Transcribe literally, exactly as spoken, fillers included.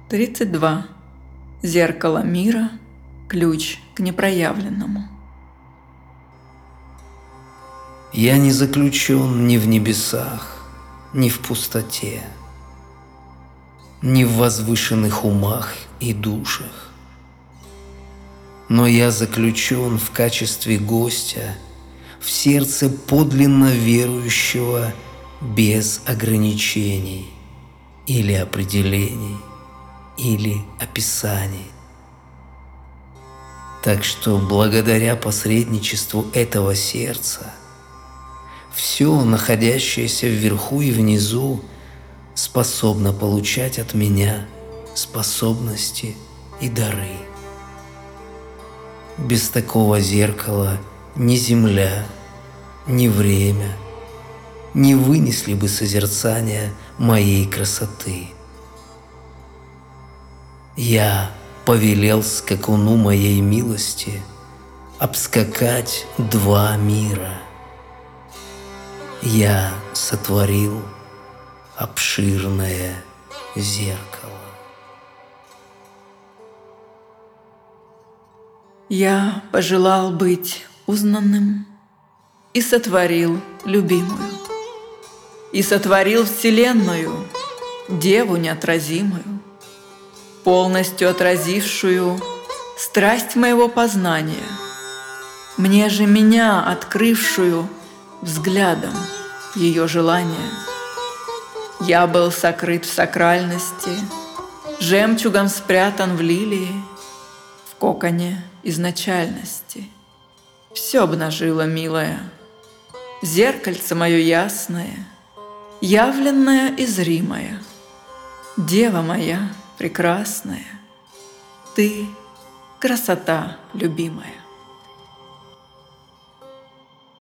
тридцать два. Зеркало мира. Ключ к непроявленному. Я не заключен ни в небесах, ни в пустоте, ни в возвышенных умах и душах. Но я заключен в качестве гостя в сердце подлинно верующего без ограничений или определений, или описаний. Так что благодаря посредничеству этого сердца все, находящееся вверху и внизу, способно получать от меня способности и дары. Без такого зеркала ни земля, ни время не вынесли бы созерцания моей красоты. Я повелел скакуну моей милости обскакать два мира. Я сотворил обширное зеркало. Я пожелал быть узнанным и сотворил любимую, и сотворил вселенную, деву неотразимую, полностью отразившую страсть моего познания, мне же меня открывшую взглядом ее желания. Я был сокрыт в сакральности, жемчугом спрятан в лилии, в коконе изначальности. Все обнажило, милая, зеркальце мое ясное, явленное и зримое. Дева моя прекрасная, ты красота любимая.